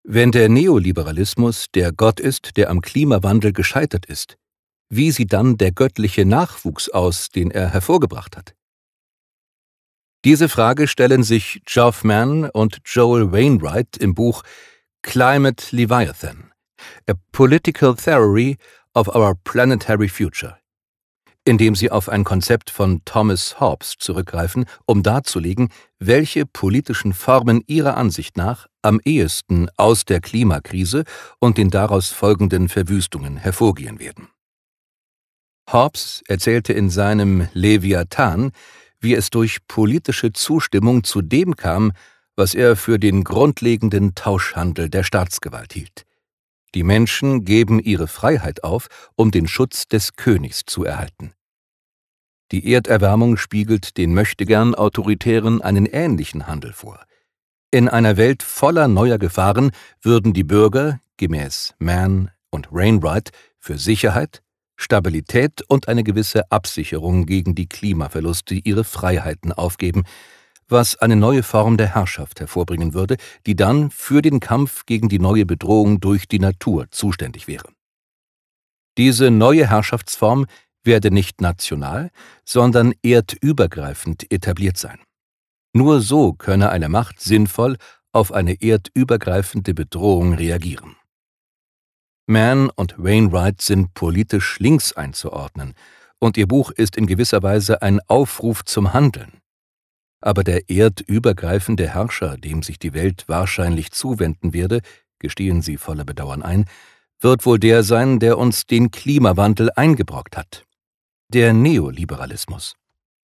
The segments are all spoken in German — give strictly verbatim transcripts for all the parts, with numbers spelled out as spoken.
Wenn der Neoliberalismus der Gott ist, der am Klimawandel gescheitert ist, wie sieht dann der göttliche Nachwuchs aus, den er hervorgebracht hat? Diese Frage stellen sich Geoff Mann und Joel Wainwright im Buch Climate Leviathan: A Political Theory of Our Planetary Future, in dem sie auf ein Konzept von Thomas Hobbes zurückgreifen, um darzulegen, welche politischen Formen ihrer Ansicht nach am ehesten aus der Klimakrise und den daraus folgenden Verwüstungen hervorgehen werden. Hobbes erzählte in seinem Leviathan, wie es durch politische Zustimmung zu dem kam, was er für den grundlegenden Tauschhandel der Staatsgewalt hielt. Die Menschen geben ihre Freiheit auf, um den Schutz des Königs zu erhalten. Die Erderwärmung spiegelt den Möchtegern-Autoritären einen ähnlichen Handel vor. In einer Welt voller neuer Gefahren würden die Bürger, gemäß Mann und Wainwright, für Sicherheit, Stabilität und eine gewisse Absicherung gegen die Klimaverluste ihre Freiheiten aufgeben, was eine neue Form der Herrschaft hervorbringen würde, die dann für den Kampf gegen die neue Bedrohung durch die Natur zuständig wäre. Diese neue Herrschaftsform werde nicht national, sondern erdübergreifend etabliert sein. Nur so könne eine Macht sinnvoll auf eine erdübergreifende Bedrohung reagieren. Mann und Wainwright sind politisch links einzuordnen, und ihr Buch ist in gewisser Weise ein Aufruf zum Handeln. Aber der erdübergreifende Herrscher, dem sich die Welt wahrscheinlich zuwenden werde, gestehen sie voller Bedauern ein, wird wohl der sein, der uns den Klimawandel eingebrockt hat: der Neoliberalismus.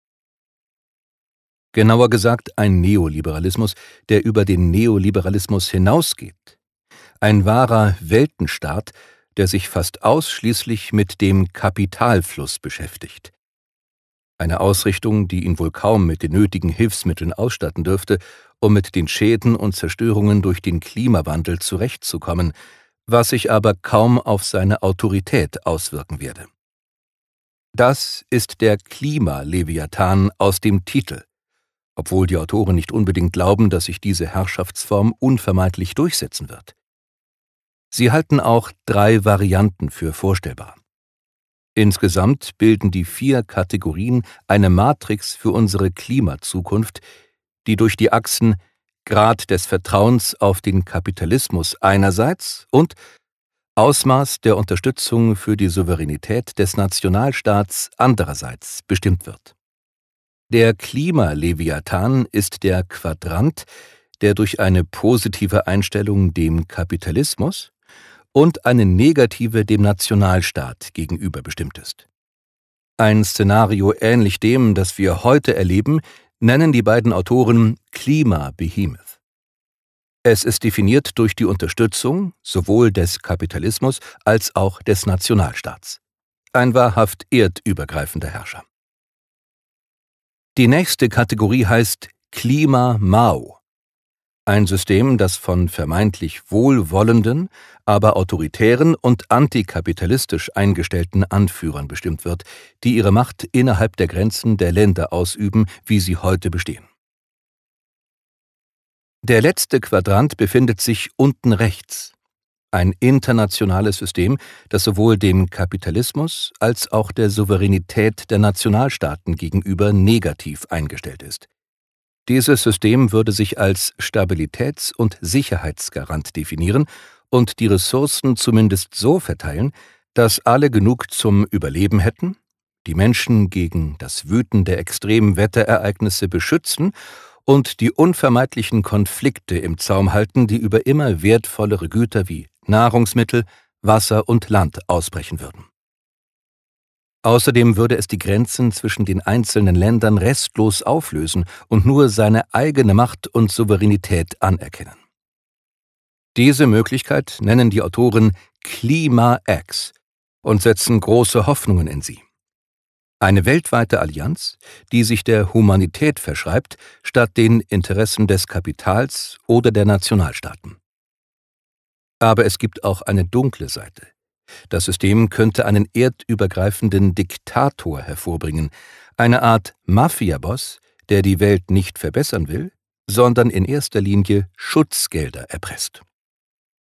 Genauer gesagt ein Neoliberalismus, der über den Neoliberalismus hinausgeht. Ein wahrer Weltenstaat, der sich fast ausschließlich mit dem Kapitalfluss beschäftigt. Eine Ausrichtung, die ihn wohl kaum mit den nötigen Hilfsmitteln ausstatten dürfte, um mit den Schäden und Zerstörungen durch den Klimawandel zurechtzukommen, was sich aber kaum auf seine Autorität auswirken werde. Das ist der Klima-Leviathan aus dem Titel, obwohl die Autoren nicht unbedingt glauben, dass sich diese Herrschaftsform unvermeidlich durchsetzen wird. Sie halten auch drei Varianten für vorstellbar. Insgesamt bilden die vier Kategorien eine Matrix für unsere Klimazukunft, die durch die Achsen Grad des Vertrauens auf den Kapitalismus einerseits und Ausmaß der Unterstützung für die Souveränität des Nationalstaats andererseits bestimmt wird. Der Klima-Leviathan ist der Quadrant, der durch eine positive Einstellung dem Kapitalismus und eine negative dem Nationalstaat gegenüber bestimmt ist. Ein Szenario ähnlich dem, das wir heute erleben, nennen die beiden Autoren Klima-Behemoth. Es ist definiert durch die Unterstützung sowohl des Kapitalismus als auch des Nationalstaats. Ein wahrhaft erdübergreifender Herrscher. Die nächste Kategorie heißt Klima-Mao. Ein System, das von vermeintlich wohlwollenden, aber autoritären und antikapitalistisch eingestellten Anführern bestimmt wird, die ihre Macht innerhalb der Grenzen der Länder ausüben, wie sie heute bestehen. Der letzte Quadrant befindet sich unten rechts. Ein internationales System, das sowohl dem Kapitalismus als auch der Souveränität der Nationalstaaten gegenüber negativ eingestellt ist. Dieses System würde sich als Stabilitäts- und Sicherheitsgarant definieren und die Ressourcen zumindest so verteilen, dass alle genug zum Überleben hätten, die Menschen gegen das Wüten der extremen Wetterereignisse beschützen und die unvermeidlichen Konflikte im Zaum halten, die über immer wertvollere Güter wie Nahrungsmittel, Wasser und Land ausbrechen würden. Außerdem würde es die Grenzen zwischen den einzelnen Ländern restlos auflösen und nur seine eigene Macht und Souveränität anerkennen. Diese Möglichkeit nennen die Autoren Klima-X und setzen große Hoffnungen in sie. Eine weltweite Allianz, die sich der Humanität verschreibt, statt den Interessen des Kapitals oder der Nationalstaaten. Aber es gibt auch eine dunkle Seite. Das System könnte einen erdübergreifenden Diktator hervorbringen, eine Art Mafia-Boss, der die Welt nicht verbessern will, sondern in erster Linie Schutzgelder erpresst.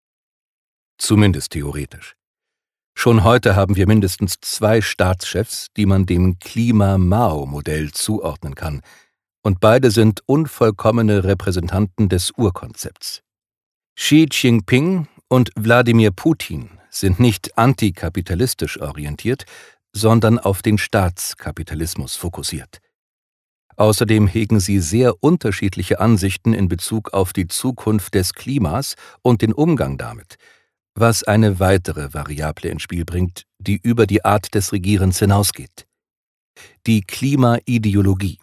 Zumindest theoretisch. Schon heute haben wir mindestens zwei Staatschefs, die man dem Klima-Mao-Modell zuordnen kann, und beide sind unvollkommene Repräsentanten des Urkonzepts. Xi Jinping und Wladimir Putin sind nicht antikapitalistisch orientiert, sondern auf den Staatskapitalismus fokussiert. Außerdem hegen sie sehr unterschiedliche Ansichten in Bezug auf die Zukunft des Klimas und den Umgang damit, was eine weitere Variable ins Spiel bringt, die über die Art des Regierens hinausgeht: die Klimaideologie.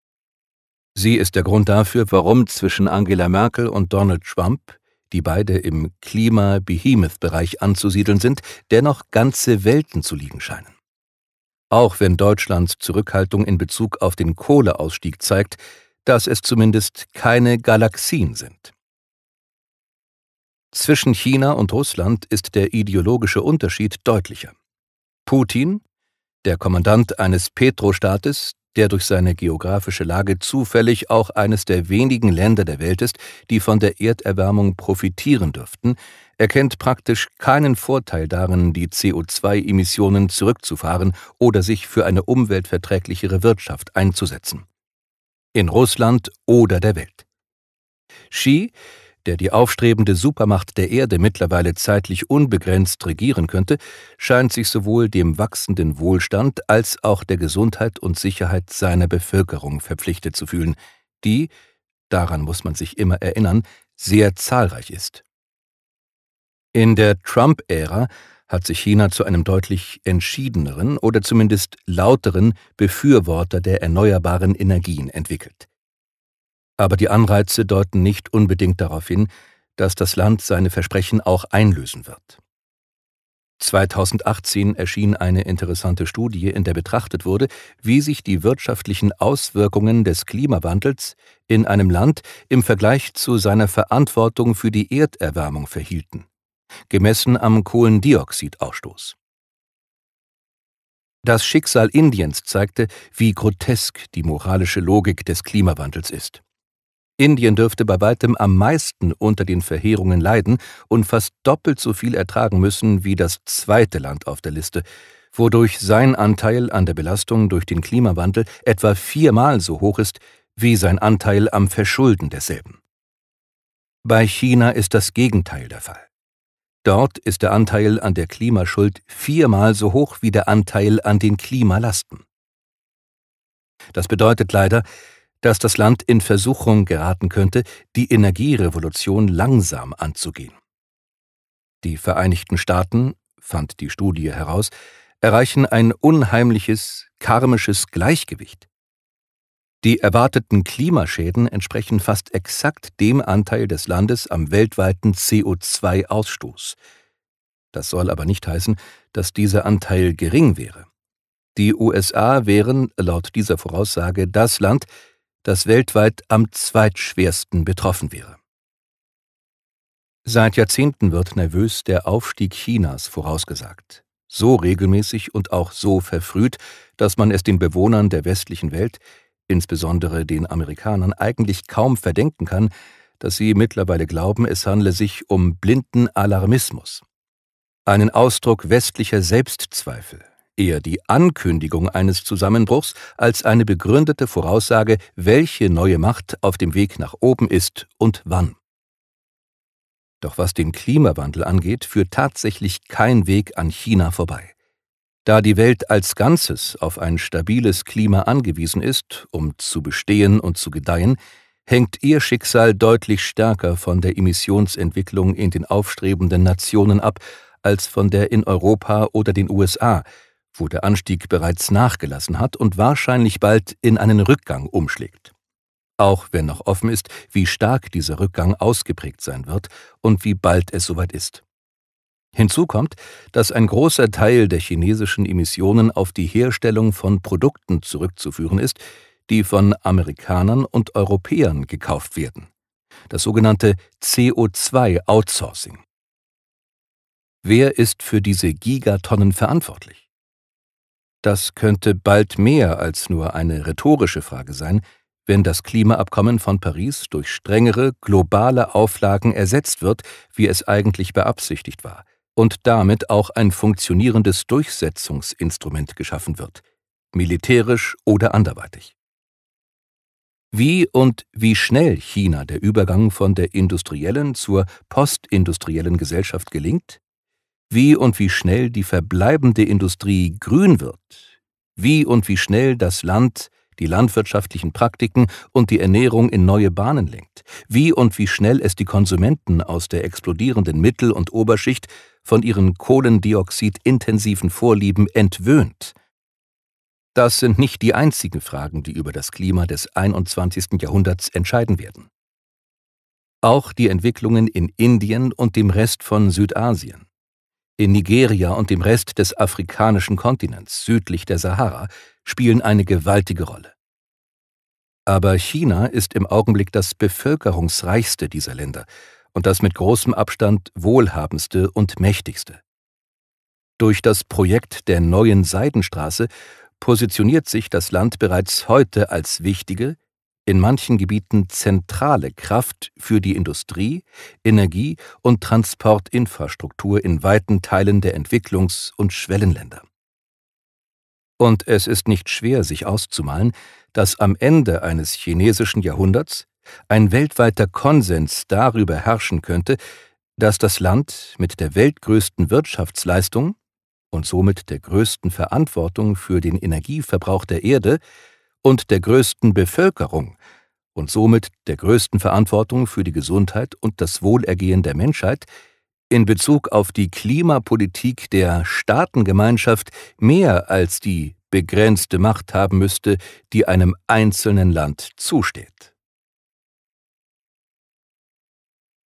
Sie ist der Grund dafür, warum zwischen Angela Merkel und Donald Trump, die beide im Klima-Behemoth-Bereich anzusiedeln sind, dennoch ganze Welten zu liegen scheinen. Auch wenn Deutschlands Zurückhaltung in Bezug auf den Kohleausstieg zeigt, dass es zumindest keine Galaxien sind. Zwischen China und Russland ist der ideologische Unterschied deutlicher. Putin, der Kommandant eines Petrostaates, der durch seine geografische Lage zufällig auch eines der wenigen Länder der Welt ist, die von der Erderwärmung profitieren dürften, erkennt praktisch keinen Vorteil darin, die C O zwei Emissionen zurückzufahren oder sich für eine umweltverträglichere Wirtschaft einzusetzen. In Russland oder der Welt. Xi, der die aufstrebende Supermacht der Erde mittlerweile zeitlich unbegrenzt regieren könnte, scheint sich sowohl dem wachsenden Wohlstand als auch der Gesundheit und Sicherheit seiner Bevölkerung verpflichtet zu fühlen, die, daran muss man sich immer erinnern, sehr zahlreich ist. In der Trump-Ära hat sich China zu einem deutlich entschiedeneren oder zumindest lauteren Befürworter der erneuerbaren Energien entwickelt. Aber die Anreize deuten nicht unbedingt darauf hin, dass das Land seine Versprechen auch einlösen wird. zweitausendachtzehn erschien eine interessante Studie, in der betrachtet wurde, wie sich die wirtschaftlichen Auswirkungen des Klimawandels in einem Land im Vergleich zu seiner Verantwortung für die Erderwärmung verhielten, gemessen am Kohlendioxidausstoß. Das Schicksal Indiens zeigte, wie grotesk die moralische Logik des Klimawandels ist. Indien dürfte bei weitem am meisten unter den Verheerungen leiden und fast doppelt so viel ertragen müssen wie das zweite Land auf der Liste, wodurch sein Anteil an der Belastung durch den Klimawandel etwa viermal so hoch ist wie sein Anteil am Verschulden desselben. Bei China ist das Gegenteil der Fall. Dort ist der Anteil an der Klimaschuld viermal so hoch wie der Anteil an den Klimalasten. Das bedeutet leider, dass das Land in Versuchung geraten könnte, die Energierevolution langsam anzugehen. Die Vereinigten Staaten, fand die Studie heraus, erreichen ein unheimliches, karmisches Gleichgewicht. Die erwarteten Klimaschäden entsprechen fast exakt dem Anteil des Landes am weltweiten C O zwei Ausstoß. Das soll aber nicht heißen, dass dieser Anteil gering wäre. Die U S A wären, laut dieser Voraussage, das Land, das weltweit am zweitschwersten betroffen wäre. Seit Jahrzehnten wird nervös der Aufstieg Chinas vorausgesagt. So regelmäßig und auch so verfrüht, dass man es den Bewohnern der westlichen Welt, insbesondere den Amerikanern, eigentlich kaum verdenken kann, dass sie mittlerweile glauben, es handle sich um blinden Alarmismus. Einen Ausdruck westlicher Selbstzweifel, eher die Ankündigung eines Zusammenbruchs als eine begründete Voraussage, welche neue Macht auf dem Weg nach oben ist und wann. Doch was den Klimawandel angeht, führt tatsächlich kein Weg an China vorbei. Da die Welt als Ganzes auf ein stabiles Klima angewiesen ist, um zu bestehen und zu gedeihen, hängt ihr Schicksal deutlich stärker von der Emissionsentwicklung in den aufstrebenden Nationen ab, als von der in Europa oder den U S A, wo der Anstieg bereits nachgelassen hat und wahrscheinlich bald in einen Rückgang umschlägt. Auch wenn noch offen ist, wie stark dieser Rückgang ausgeprägt sein wird und wie bald es soweit ist. Hinzu kommt, dass ein großer Teil der chinesischen Emissionen auf die Herstellung von Produkten zurückzuführen ist, die von Amerikanern und Europäern gekauft werden. Das sogenannte C O zwei Outsourcing. Wer ist für diese Gigatonnen verantwortlich? Das könnte bald mehr als nur eine rhetorische Frage sein. wenn das Klimaabkommen von Paris durch strengere globale Auflagen ersetzt wird, wie es eigentlich beabsichtigt war, und damit auch ein funktionierendes Durchsetzungsinstrument geschaffen wird, militärisch oder anderweitig. Wie und wie schnell China der Übergang von der industriellen zur postindustriellen Gesellschaft gelingt, wie und wie schnell die verbleibende Industrie grün wird, wie und wie schnell das Land die landwirtschaftlichen Praktiken und die Ernährung in neue Bahnen lenkt, wie und wie schnell es die Konsumenten aus der explodierenden Mittel- und Oberschicht von ihren kohlendioxidintensiven Vorlieben entwöhnt. Das sind nicht die einzigen Fragen, die über das Klima des einundzwanzigsten Jahrhunderts entscheiden werden. Auch die Entwicklungen in Indien und dem Rest von Südasien, in Nigeria und dem Rest des afrikanischen Kontinents südlich der Sahara spielen eine gewaltige Rolle. Aber China ist im Augenblick das bevölkerungsreichste dieser Länder und das mit großem Abstand wohlhabendste und mächtigste. Durch das Projekt der neuen Seidenstraße positioniert sich das Land bereits heute als wichtige, in manchen Gebieten zentrale Kraft für die Industrie, Energie- und Transportinfrastruktur in weiten Teilen der Entwicklungs- und Schwellenländer. Und es ist nicht schwer, sich auszumalen, dass am Ende eines chinesischen Jahrhunderts ein weltweiter Konsens darüber herrschen könnte, dass das Land mit der weltgrößten Wirtschaftsleistung und somit der größten Verantwortung für den Energieverbrauch der Erde und der größten Bevölkerung und somit der größten Verantwortung für die Gesundheit und das Wohlergehen der Menschheit in Bezug auf die Klimapolitik der Staatengemeinschaft mehr als die begrenzte Macht haben müsste, die einem einzelnen Land zusteht.